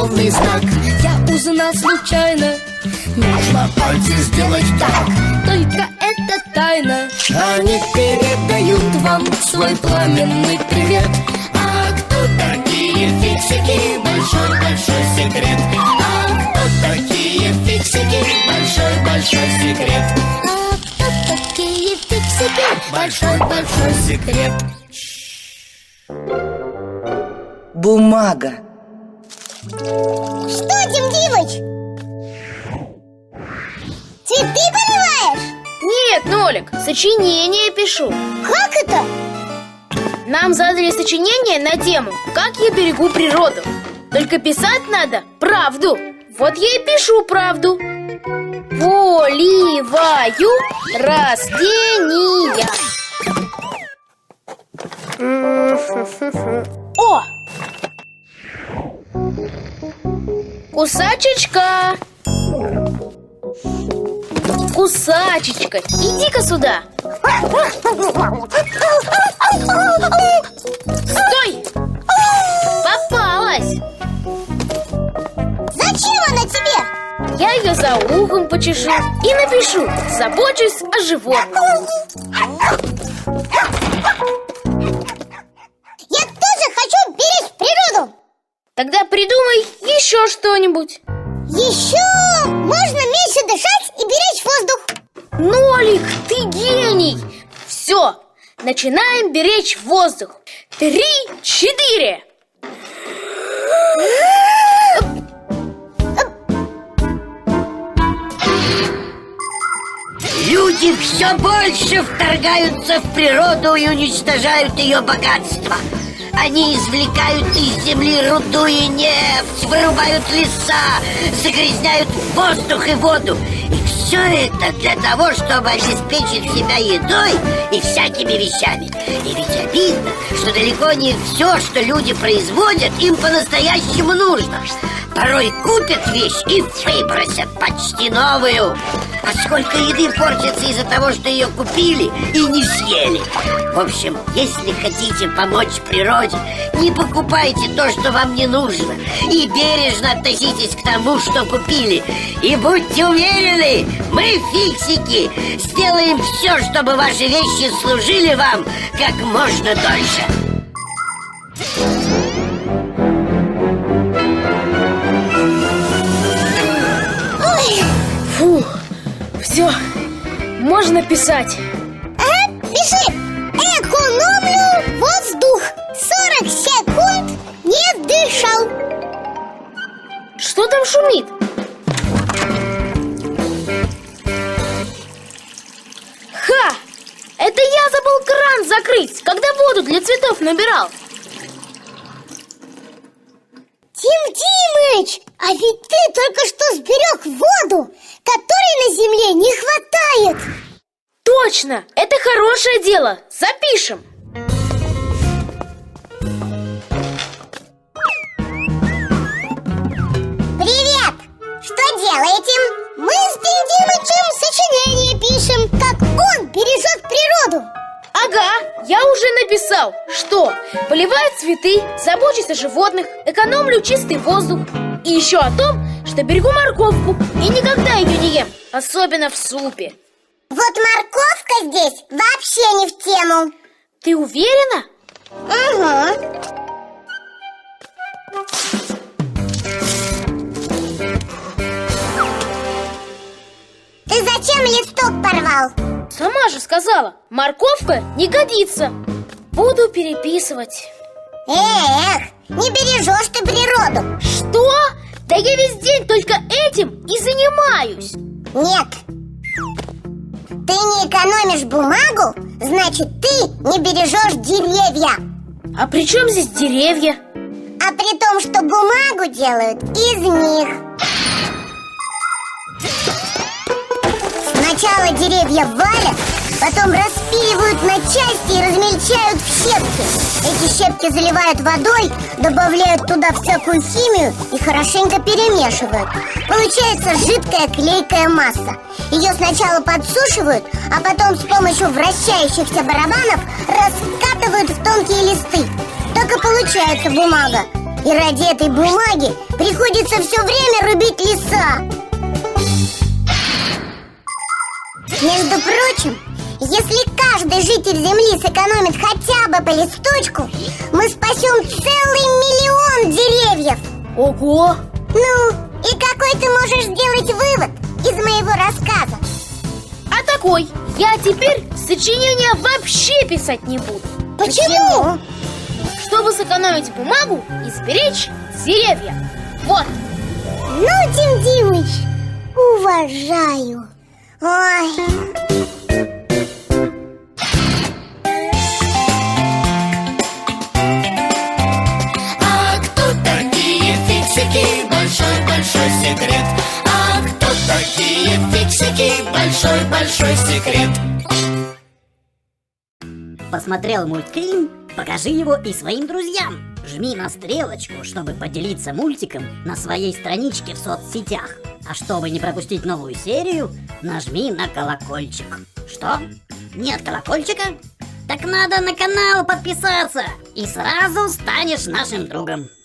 условный знак. Я узнал случайно, нужно пальцы сделать так. только это тайна. Они передают вам свой пламенный привет. А кто такие фиксики? Большой-большой секрет. А кто такие фиксики? Большой-большой секрет. А кто такие фиксики? Большой-большой секрет. Бумага. Что, Дим Димыч? Цветы поливаешь? Нет, Нолик, сочинение пишу. Как это? Нам задали сочинение на тему «Как я берегу природу». Только писать надо правду. Вот я и пишу правду. Поливаю растения. О! Кусачечка! Кусачечка, иди-ка сюда. Стой! Попалась! Зачем она тебе? Я ее за ухом почешу и напишу: забочусь о животных. Я тоже хочу беречь природу. Тогда придумай еще что-нибудь. Еще можно меньше дышать и беречь воздух. Нолик, ты гений! Все, начинаем беречь воздух. 3, 4. Люди все больше вторгаются в природу и уничтожают ее богатство. Они извлекают из земли руду и нефть, вырубают леса, загрязняют воздух и воду. И все это для того, чтобы обеспечить себя едой и всякими вещами. И ведь обидно, что далеко не все, что люди производят, им по-настоящему нужно. Порой купят вещь и выбросят почти новую. А сколько еды портится из-за того, что ее купили и не съели. В общем, если хотите помочь природе, не покупайте то, что вам не нужно, и бережно относитесь к тому, что купили. И будьте уверены, мы, фиксики, сделаем все, чтобы ваши вещи служили вам как можно дольше. Фух, все, можно писать. Ага, пиши. Экономлю воздух. 40 секунд не дышал. Что там шумит? Ха! Это я забыл кран закрыть, когда воду для цветов набирал. Дим Димыч, а ведь ты только что сберег воду, которой на земле не хватает. Точно, это хорошее дело. Запишем. Привет! Что делаете? Мы с Дим Димычем сочинение пишем, как он бережет природу. Ага, я уже написал, что поливаю цветы, забочусь о животных, экономлю чистый воздух. И еще о том, что берегу морковку и никогда ее не ем, особенно в супе. Вот морковка здесь вообще не в тему. Ты уверена? Угу. Ты зачем листок порвал? Сама же сказала, морковка не годится. Буду переписывать. Эх, не бережешь ты природу. Что? Да я весь день только этим и занимаюсь. Нет. Ты не экономишь бумагу, значит, ты не бережешь деревья. А при чем здесь деревья? А при том, что бумагу делают из них. Сначала деревья валят, потом распиливают на части и размельчают в щепки. Эти щепки заливают водой, добавляют туда всякую химию и хорошенько перемешивают. Получается жидкая клейкая масса. Ее сначала подсушивают, а потом с помощью вращающихся барабанов раскатывают в тонкие листы. Так и получается бумага. И ради этой бумаги приходится все время рубить леса. Между прочим, если каждый житель Земли сэкономит хотя бы по листочку, мы спасем целый миллион деревьев. Ого! Ну, и какой ты можешь сделать вывод из моего рассказа? А такой, я теперь сочинения вообще писать не буду. Почему? Чтобы сэкономить бумагу и сберечь деревья. Вот. Ну, Тим Димыч, уважаю. Ой. А кто такие фиксики? Большой-большой секрет. А кто такие фиксики? Большой-большой секрет. Посмотрел мультфильм? Покажи его и своим друзьям. Жми на стрелочку, чтобы поделиться мультиком на своей страничке в соцсетях. А чтобы не пропустить новую серию, нажми на колокольчик. Что? Нет колокольчика? Так надо на канал подписаться, и сразу станешь нашим другом.